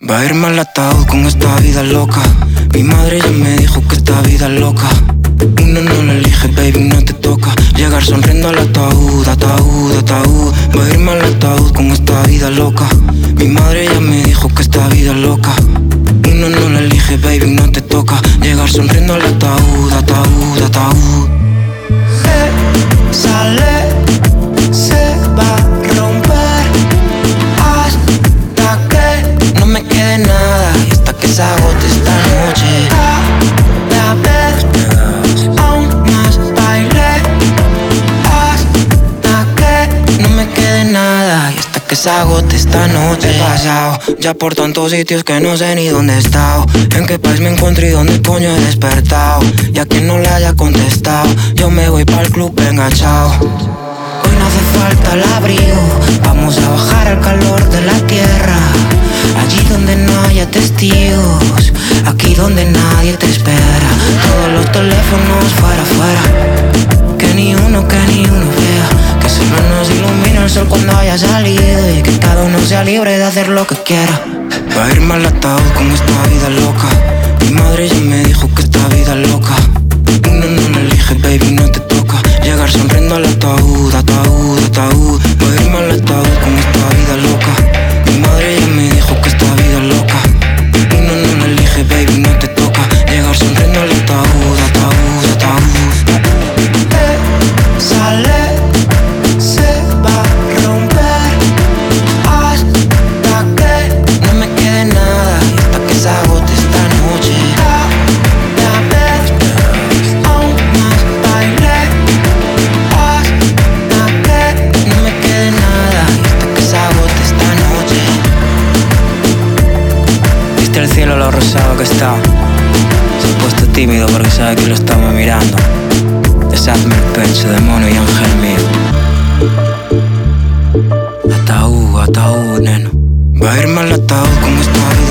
Va a ir mal ataúd con esta vida loca. Mi madre ya me dijo que esta vida es loca. Uno no la elige, baby, no te toca llegar sonriendo al ataúd, ataúd, ataúd. Va a ir mal ataúd con esta vida loca. Mi madre ya me dijo que esta vida es loca. Uno no la elige, baby, no te toca llegar sonriendo al ataúd, ataúd, ataúd. Sale, se va a romper hasta que no me quede nada y hasta que se agote esta noche. Cada vez aún más baile hasta que no me quede nada y hasta que se agote esta noche. He pasado ya por tantos sitios que no sé ni dónde he estado, en qué país me encuentro y dónde coño he despertado. Y a quien no le haya contestado, yo me voy pa'l club, venga, chao. Hoy no hace falta el abrigo, vamos a bajar al calor de la tierra. Allí donde no haya testigos, aquí donde nadie te espera. Todos los teléfonos fuera, fuera, que ni uno vea, que solo nos ilumina el sol cuando haya salido y que cada uno sea libre de hacer lo que quiera. Va a ir mal ataúd con esta vida loca. Mi madre ya me dijo que esta vida es loca. Uno no la elige, baby, no te toca llegar sonriendo al ataúd, ataúd, ataúd. Va a ir mal ataúd con esta vida loca. Mi madre ya me dijo que esta vida es loca. Uno no la elige, baby, no te toca llegar sonriendo al ataúd, ataúd, ataúd. Sale, se va a romper hasta que no me quede nada y hasta que se agote esta noche. Cada vez aún más baile hasta que no me quede nada y hasta que se agote esta noche. ¿Viste el cielo lo rosado que está? Se ha puesto tímido porque sabe que lo estamos mirando. Deshazme el pecho, demonio y ángel mío. Ataúd, ataúd, neno. Va a ir mal ataúd con esta vida